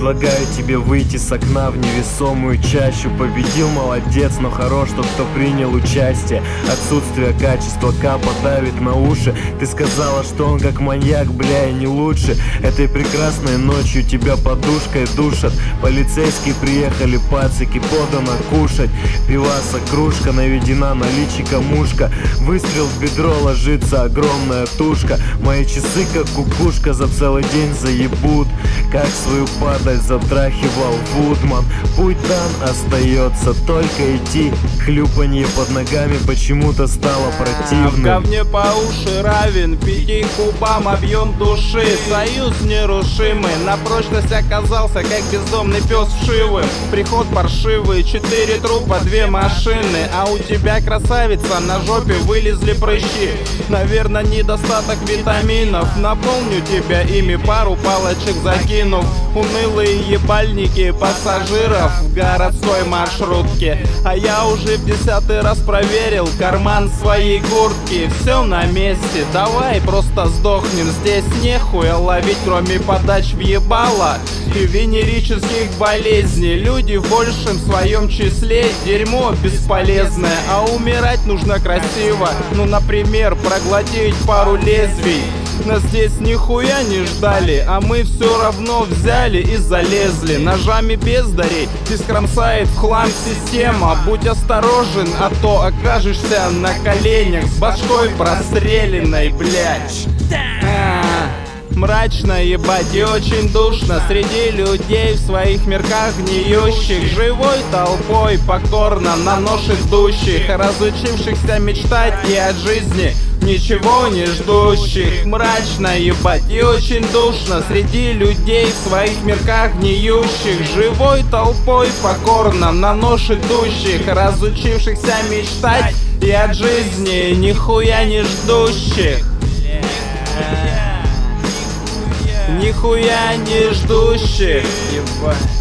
Предлагаю тебе выйти с окна в невесомую чащу. Победил, молодец, но хорош тот, кто принял участие. Отсутствие качества капа давит на уши. Ты сказала, что он как маньяк, бля, и не лучше. Этой прекрасной ночью тебя подушкой душат. Полицейские приехали, пацики, подано кушать. Пиваса, кружка, наведена на личико мушка. Выстрел в бедро, ложится огромная тушка. Мои часы как кукушка за целый день заебут. Как свою падаль затрахивал Вудман. Путь дан, остается только идти. Хлюпанье под ногами почему-то стало противным. В говне по уши равен 5 кубам объем души. Союз нерушимый, на прочность оказался как бездомный пес вшивый. Приход паршивый, 4 трупа, 2 машины. А у тебя, красавица, на жопе вылезли прыщи. Наверное, недостаток витаминов. Наполню тебя ими, пару палочек закинув. Унылые ебальники пассажиров в городской маршрутке. А я уже в 10-й раз проверил карман своей куртки. Все на месте, давай просто сдохнем. Здесь нехуя ловить, кроме подач в ебало и венерических болезней. Люди в большем своем числе дерьмо бесполезное, а умирать нужно красиво. Ну, например, проглотить пару лезвий. Нас здесь нихуя не ждали, а мы все равно взяли и залезли. Ножами бездарей искромсает в хлам система. Будь осторожен, а то окажешься на коленях с башкой простреленной, блядь. Мрачно, ебать, и очень душно среди людей в своих мирках гниющих. Живой толпой покорно на нож идущих, разучившихся мечтать и от жизни ничего не ждущих. Мрачно, ебать, и очень душно среди людей в своих мирках гниющих. Живой толпой покорно на нож идущих, разучившихся мечтать и от жизни нихуя не ждущих. Нихуя не ждущих, ебать.